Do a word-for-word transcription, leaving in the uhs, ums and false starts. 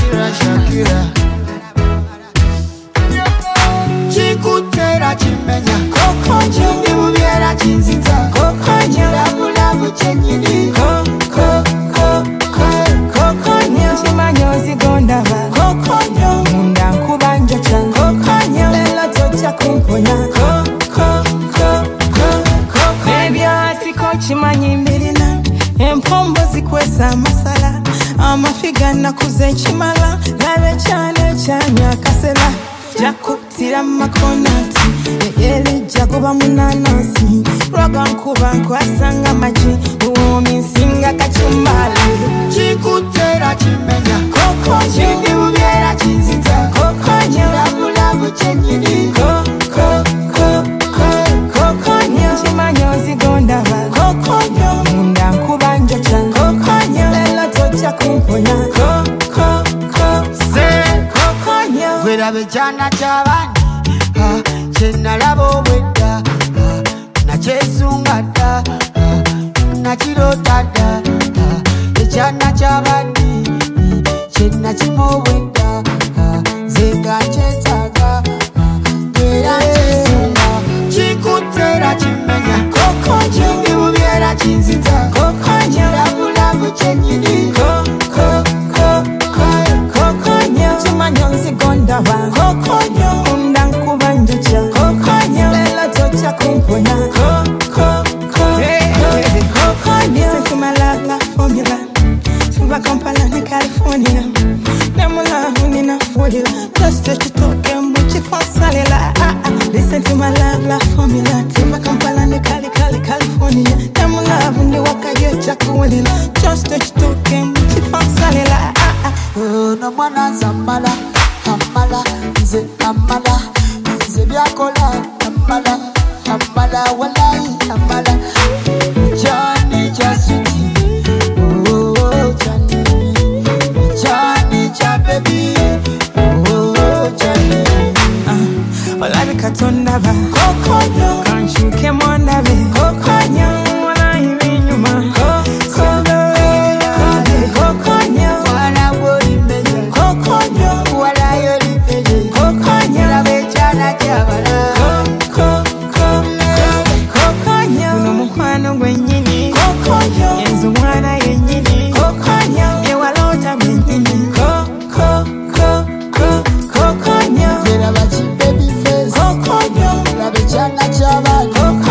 Shakira, Shakira. Chikutera chimenya kokonyo nibubiera chinzita kokonyo labu labu chenyini koko koko kokonyo chimanyo zigonda ba kokonyo munda nkubanja chan kokonyo lelo tocha kumponya koko koko baby ati kochimanyi mbirina empombo zikwesa masala amafiga nakuze chimala labe chane chanya kasela Jakutira makonati Ele jagoba munanasi Roga nkuba nkwasanga maji Uomi singa kachumbala Chikutera chimenya Koko chini ubiera chinzita Koko nyabu labu chenyini Koko Koko Koko nyo Chimanyo zigonda ba Koko nyo Munda nkuba njochan Koko nyo Lela tocha kumponya Koko Koko Se Koko nyo Wera bechana chabani ha, Chena labo weda ha, Na chesungata ha, Na chirotata ha, Bechana chabani Chena chimo weda ha, Zega chetaga Wera chesunga Chikutera chimenya Koko chini ubiera chinzita Koko labu labu chenyini Koko Koko Chimanyo zigonda ba kokonyo munda nkubanja cha kokonyo lela tocha kumponya koko kokonyo Senti malala formula Suba Kampala ni California Namula huni na formula Just touch it toke mbuchi fonsalela Listen to my love la formula Suba Kampala ni Cali Cali California Namula huni waka yocha kuwelila Just touch it toke mbuchi fonsalela No mwana zambala Amala, nze amala Nze byakola amala Amala walai amala Johnny Jasuti Oh Johnny Johnny cha baby Oh Johnny Olabi katonda ba Kokonyo Kanshuke mwanda be Kokonyo Wala hivi nyuma Kokonyo Kokonyo Wala wori mbeja Kokonyo Wala yori mbeja Kokonyo La bechana chabala Kokonyo Kuno mukwano gwenyini Kokonyo Yenzu mwana yenyini Kokonyo Yewalota mwenyini Kokonyo Vera bachi baby face Kokonyo La bechana chabala